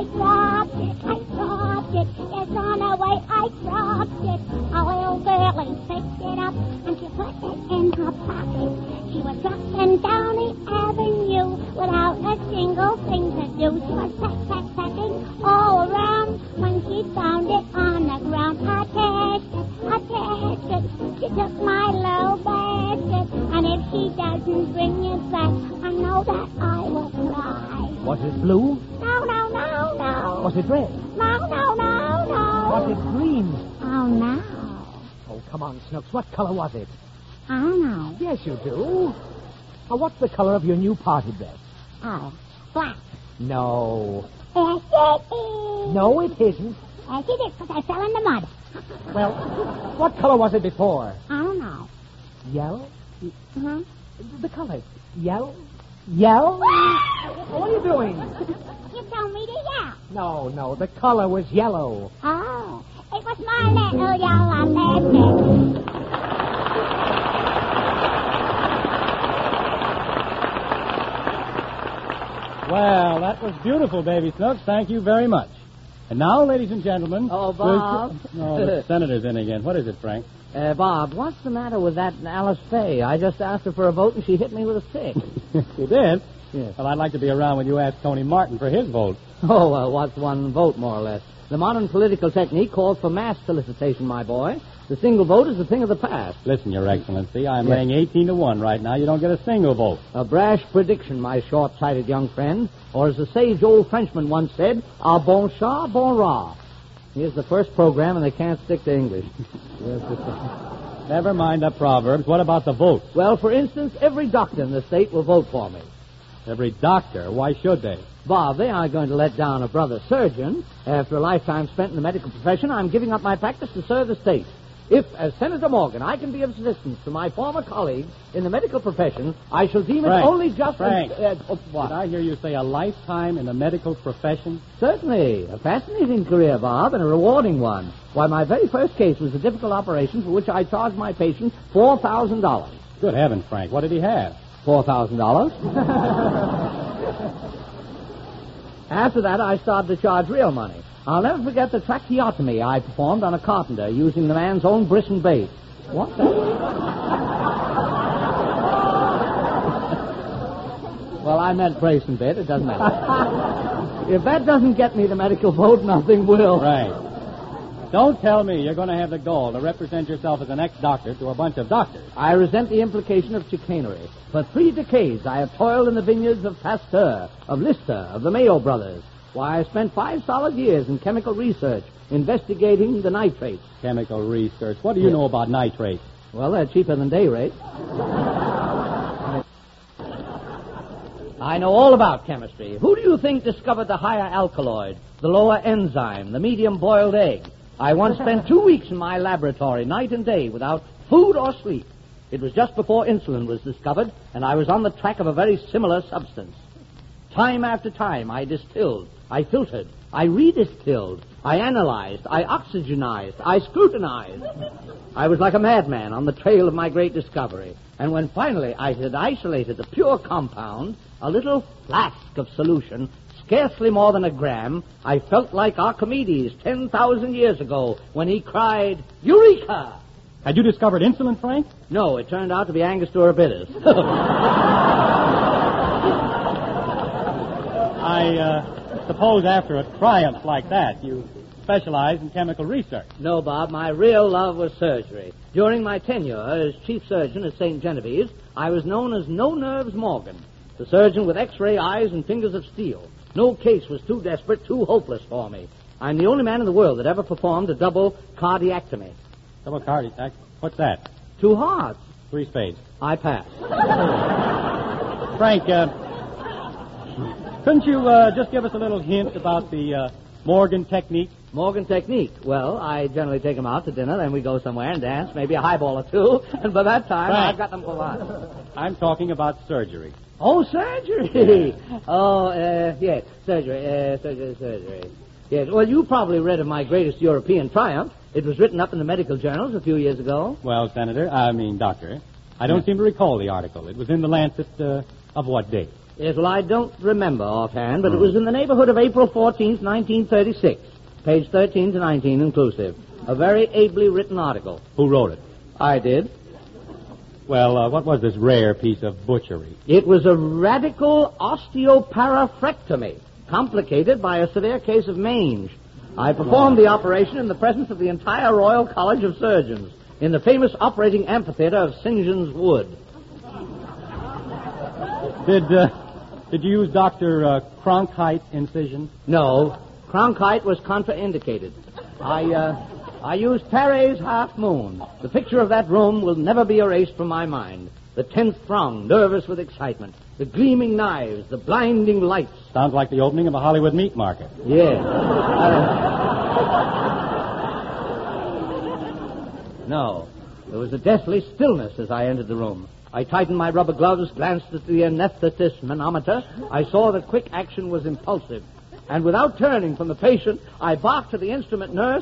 Yes, on the way, I dropped it. A little girlie picked it up, and she put it in her was pat-pat-patting all around. When she found it on the ground, I tested. She took my little basket. And if she doesn't bring it back, I know that I will cry. Was it blue? No. Was it red? No. Was it green? Oh, no. Oh, come on, Snooks. What color was it? I don't know. Yes, you do. Now, what's the color of your new party dress? Oh, black. No. Yes, it is. No, it isn't. Yes, it is, because I fell in the mud. Well, what color was it before? I don't know. Yellow? Uh-huh. The color. Yellow? Yellow? What are you doing? You told me to yell. No, the color was yellow. Oh, it was my little yellow lipstick. Well, that was beautiful, Baby Snooks. Thank you very much. And now, ladies and gentlemen... Oh, Bob. The senator's in again. What is it, Frank? Bob, what's the matter with that Alice Faye? I just asked her for a vote and she hit me with a stick. You did? Yes. Well, I'd like to be around when you ask Tony Martin for his vote. Oh, well, what's one vote, more or less? The modern political technique calls for mass solicitation, my boy. The single vote is a thing of the past. Listen, Your Excellency, I'm laying 18-1 right now. You don't get a single vote. A brash prediction, my short-sighted young friend. Or as the sage old Frenchman once said, a bon chat, bon rat. Here's the first program, and they can't stick to English. Never mind the proverbs. What about the votes? Well, for instance, every doctor in the state will vote for me. Every doctor? Why should they? Bob, they aren't going to let down a brother surgeon. After a lifetime spent in the medical profession, I'm giving up my practice to serve the state. If, as Senator Morgan, I can be of assistance to my former colleagues in the medical profession, I shall deem it only just... Frank, what? Did I hear you say a lifetime in the medical profession? Certainly. A fascinating career, Bob, and a rewarding one. Why, my very first case was a difficult operation for which I charged my patient $4,000. Good heavens, Frank. What did he have? $4,000. After that, I started to charge real money. I'll never forget the tracheotomy I performed on a carpenter using the man's own brisson bait. What's that? Well, I meant brace and bit. It doesn't matter. If that doesn't get me the medical vote, nothing will. Right. Don't tell me you're going to have the gall to represent yourself as an ex-doctor to a bunch of doctors. I resent the implication of chicanery. For 3 decades, I have toiled in the vineyards of Pasteur, of Lister, of the Mayo brothers. Why, I spent 5 solid years in chemical research, investigating the nitrates. Chemical research? What do you know about nitrates? Well, they're cheaper than day rates. I know all about chemistry. Who do you think discovered the higher alkaloid, the lower enzyme, the medium boiled egg? I once spent 2 weeks in my laboratory, night and day, without food or sleep. It was just before insulin was discovered, and I was on the track of a very similar substance. Time after time, I distilled, I filtered, I redistilled, I analyzed, I oxygenized, I scrutinized. I was like a madman on the trail of my great discovery. And when finally I had isolated the pure compound, a little flask of solution, scarcely more than a gram, I felt like Archimedes 10,000 years ago when he cried, Eureka! Had you discovered insulin, Frank? No, it turned out to be Angostura bitters. I suppose after a triumph like that, you specialize in chemical research. No, Bob, my real love was surgery. During my tenure as chief surgeon at St. Genevieve's, I was known as No Nerves Morgan, the surgeon with X-ray eyes and fingers of steel. No case was too desperate, too hopeless for me. I'm the only man in the world that ever performed a double cardiectomy. Double cardiac? What's that? 2 hearts. 3 spades. I pass. Frank, couldn't you just give us a little hint about the Morgan technique? Morgan technique? Well, I generally take them out to dinner, then we go somewhere and dance, maybe a highball or 2, and by that time, Frank, I've got them full on. I'm talking about surgery. Oh, surgery! Yes, surgery. Yes, well, you probably read of my greatest European triumph. It was written up in the medical journals a few years ago. Well, Doctor, I don't seem to recall the article. It was in the Lancet of what date? Yes, well, I don't remember offhand, but it was in the neighborhood of April 14th, 1936. Page 13 to 19 inclusive. A very ably written article. Who wrote it? I did. Well, what was this rare piece of butchery? It was a radical osteoparaphrectomy. complicated by a severe case of mange. I performed the operation in the presence of the entire Royal College of Surgeons in the famous operating amphitheater of St. John's Wood. Did you use Dr. Cronkite incision? No, Cronkite was contraindicated. I used Paret's Half Moon. The picture of that room will never be erased from my mind. The tense throng, nervous with excitement. The gleaming knives, the blinding lights. Sounds like the opening of a Hollywood meat market. Yes. No. There was a deathly stillness as I entered the room. I tightened my rubber gloves, glanced at the anesthetist manometer. I saw that quick action was impulsive. And without turning from the patient, I barked to the instrument nurse.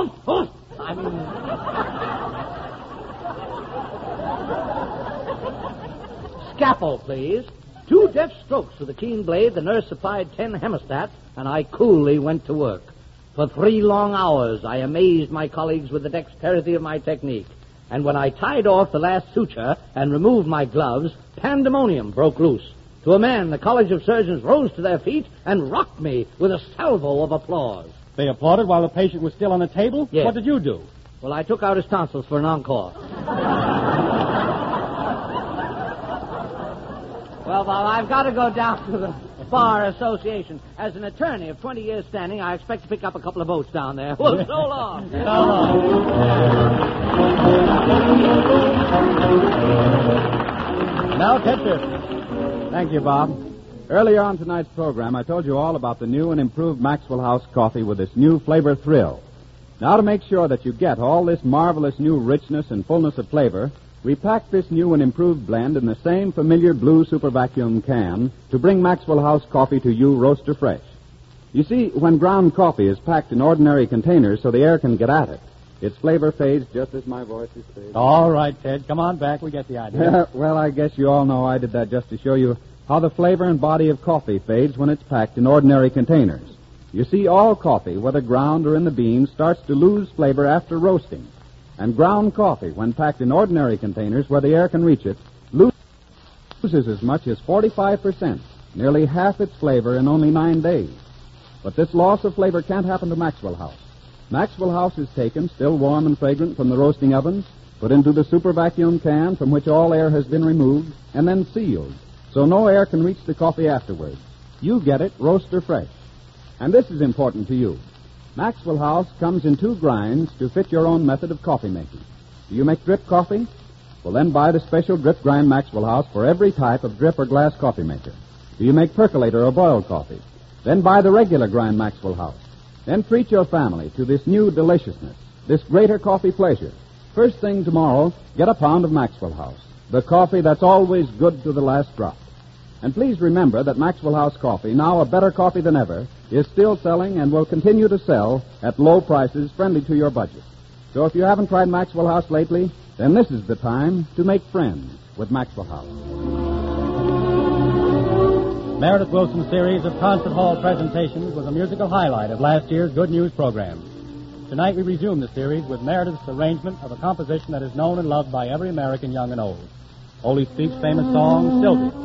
Scalpel, please. 2 deft strokes with a keen blade. The nurse supplied 10 hemostats, and I coolly went to work. For 3 long hours, I amazed my colleagues with the dexterity of my technique. And when I tied off the last suture and removed my gloves, pandemonium broke loose. To a man, the College of Surgeons rose to their feet and rocked me with a salvo of applause. They applauded while the patient was still on the table? Yes. What did you do? Well, I took out his tonsils for an encore. Well, Bob, I've got to go down to the Bar Association. As an attorney of 20 years standing, I expect to pick up a couple of votes down there. Well, so long. So long. Now, Tetcher. Thank you, Bob. Earlier on tonight's program, I told you all about the new and improved Maxwell House coffee with its new flavor thrill. Now, to make sure that you get all this marvelous new richness and fullness of flavor, we packed this new and improved blend in the same familiar blue super vacuum can to bring Maxwell House coffee to you roaster fresh. You see, when ground coffee is packed in ordinary containers so the air can get at it, its flavor fades just as my voice is fading. All right, Ted. Come on back. We get the idea. Well, I guess you all know I did that just to show you how the flavor and body of coffee fades when it's packed in ordinary containers. You see, all coffee, whether ground or in the beans, starts to lose flavor after roasting. And ground coffee, when packed in ordinary containers where the air can reach it, loses as much as 45%, nearly half its flavor in only 9 days. But this loss of flavor can't happen to Maxwell House. Maxwell House is taken, still warm and fragrant from the roasting ovens, put into the super vacuum can from which all air has been removed, and then sealed, so no air can reach the coffee afterwards. You get it roaster fresh. And this is important to you. Maxwell House comes in 2 grinds to fit your own method of coffee making. Do you make drip coffee? Well, then buy the special drip grind Maxwell House for every type of drip or glass coffee maker. Do you make percolator or boiled coffee? Then buy the regular grind Maxwell House. Then treat your family to this new deliciousness, this greater coffee pleasure. First thing tomorrow, get a pound of Maxwell House, the coffee that's always good to the last drop. And please remember that Maxwell House coffee, now a better coffee than ever, is still selling and will continue to sell at low prices friendly to your budget. So if you haven't tried Maxwell House lately, then this is the time to make friends with Maxwell House. Meredith Wilson's series of concert hall presentations was a musical highlight of last year's Good News program. Tonight we resume the series with Meredith's arrangement of a composition that is known and loved by every American, young and old. Ole Speak's famous song, Sylvia.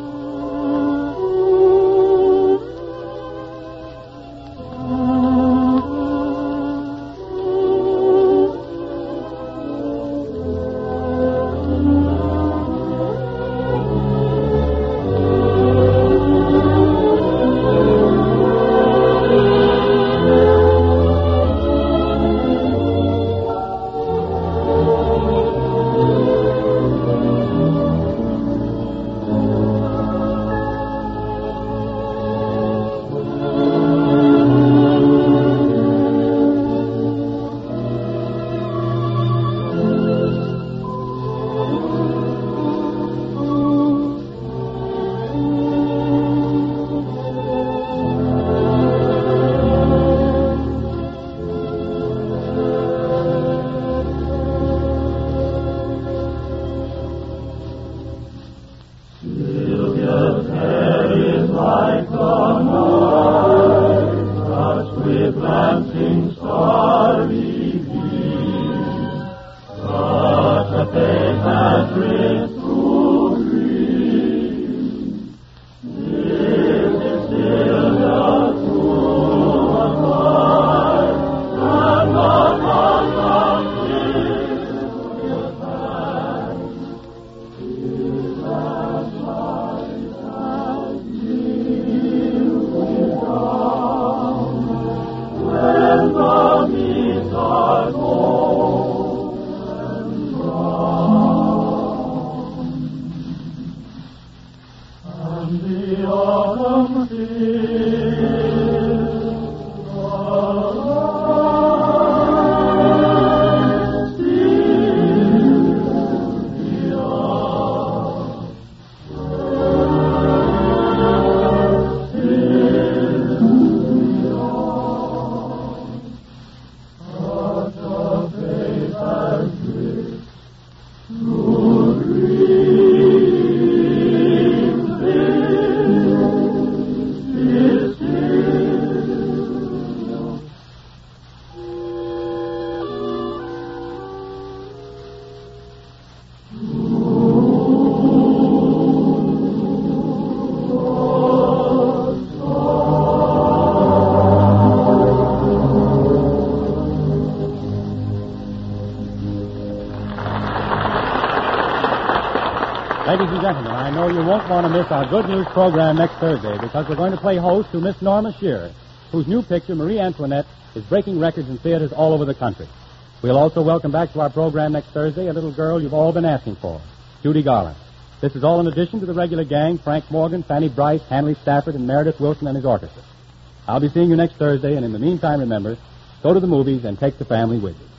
Ladies and gentlemen, I know you won't want to miss our Good News program next Thursday because we're going to play host to Miss Norma Shearer, whose new picture, Marie Antoinette, is breaking records in theaters all over the country. We'll also welcome back to our program next Thursday a little girl you've all been asking for, Judy Garland. This is all in addition to the regular gang, Frank Morgan, Fanny Bryce, Hanley Stafford, and Meredith Wilson and his orchestra. I'll be seeing you next Thursday, and in the meantime, remember, go to the movies and take the family with you.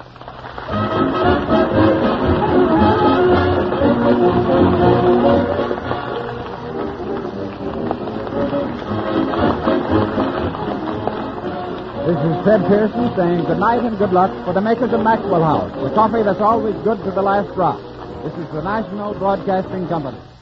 This is Ted Pearson saying good night and good luck for the makers of Maxwell House, the coffee that's always good to the last drop. This is the National Broadcasting Company.